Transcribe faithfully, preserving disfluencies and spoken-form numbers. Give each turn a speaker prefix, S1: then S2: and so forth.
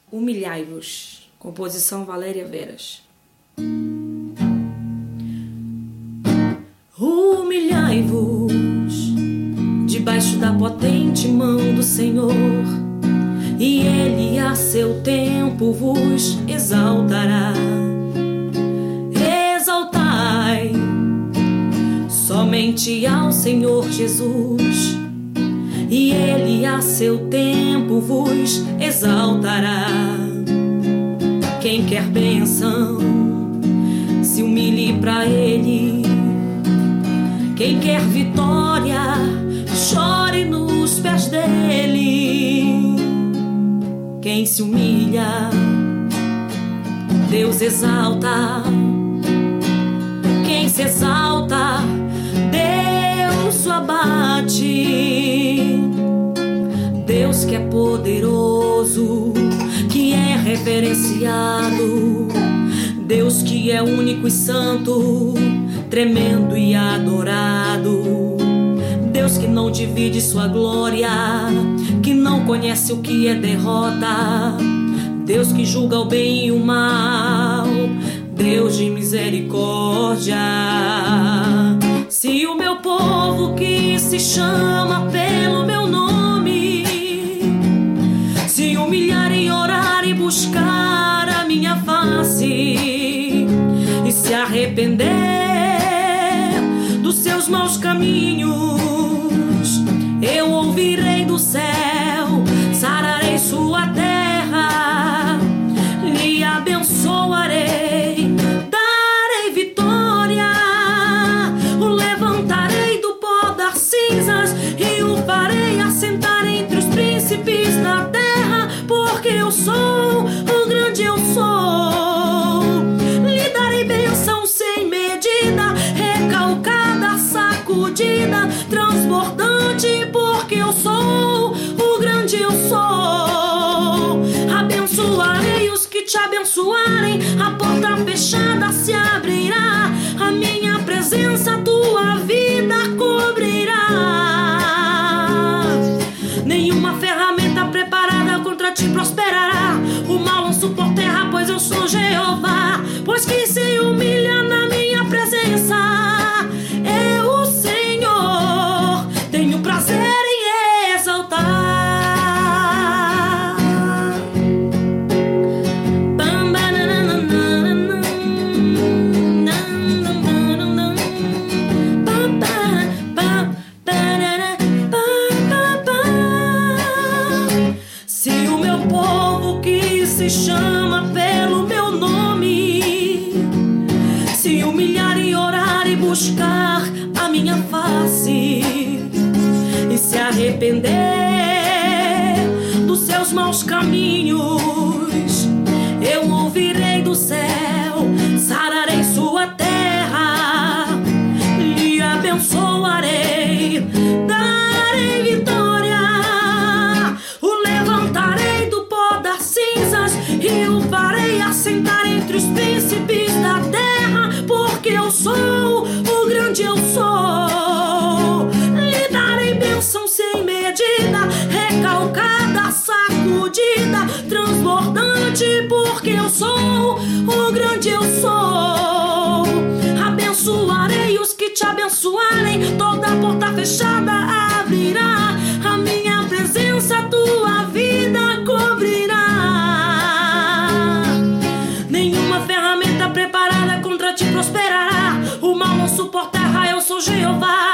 S1: Humilhai-vos. Composição Valéria Veras. Humilhai-vos debaixo da potente mão do Senhor, e Ele a seu tempo vos exaltará. Exaltai somente ao Senhor Jesus, e Ele a seu tempo vos exaltará. Quem quer bênção, se humilhe pra Ele. Quem quer vitória, chore nos pés dele. Quem se humilha, Deus exalta. Quem se exalta, Deus o abate. Deus que é poderoso, que é reverenciado, Deus que é único e santo, tremendo e adorado. Deus que não divide sua glória, que não conhece o que é derrota. Deus que julga o bem e o mal, Deus de misericórdia. Se o meu povo que se chama pelo meu nome se humilhar e orar e buscar a minha face e se arrepender dos seus maus caminhos, eu ouvirei do céu, sararei sua terra, lhe abençoarei, darei vitória, o levantarei do pó das cinzas e o farei assentar entre os príncipes da terra, porque eu sou o grande eu sou. Lhe darei bênção sem medida, recalcada, sacudida, transbordante, porque eu sou o grande eu sou. Abençoarei os que te abençoarem, a porta fechada se abrirá, a minha presença tua vida cobrirá. Nenhuma ferramenta preparada contra ti prosperará, o mal lanço por terra, pois eu sou Jeová. Pois quem se humilha na minha presença é o Senhor, tenho prazer em exaltar. Se o meu povo que se chama pelo meu nome se humilhar e orar e buscar a minha face e se arrepender dos seus maus caminhos, eu ouvirei do céu, sararei sua terra, lhe abençoarei, darei vitória, o levantarei do pó das cinzas e o farei assentar entre os príncipes da terra, porque eu sou o grande eu sou. Lhe darei bênção sem medida, recalcada, sacudida, transbordante, porque eu sou o grande eu sou. Abençoarei os que te abençoarem, toda porta fechada abrirá, a minha presença tua vida cobrirá. Nenhuma ferramenta preparada contra ti prosperará, o mal não suporta terra, eu sou Jeová.